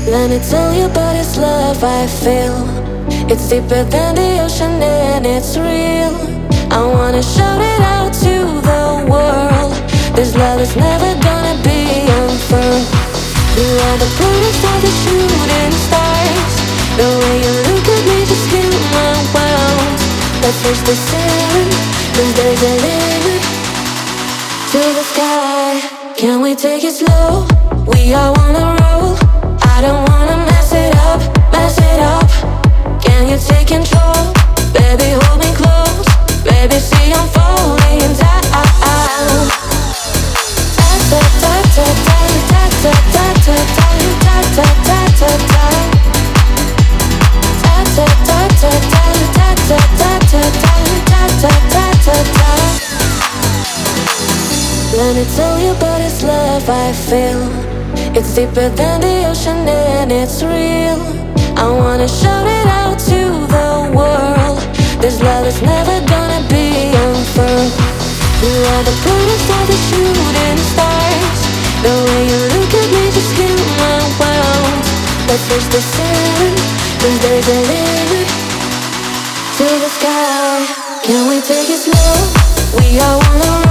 Let me tell you about this love I feel. It's deeper than the ocean and it's real. I wanna shout it out to the world. This love is never gonna be unfurled. You are the brightest of the shooting stars. The way you look at me just heal my world. Let's reach the sun, 'cause there's a limit to the sky. Can we take it slow? We all wanna roll. I don't wanna mess it up, mess it up. Can you take control? Baby, hold me close. Baby, see I'm falling down. Let me tell you about this love I feel. It's deeper than the ocean and it's real. I wanna shout it out to the world. This love is never gonna be unfurled. You are the brightest of the shooting stars. The way you look at me just heal my world. Let's reach the sun, 'cause there's a limit to the sky. Can we take it slow? We all wanna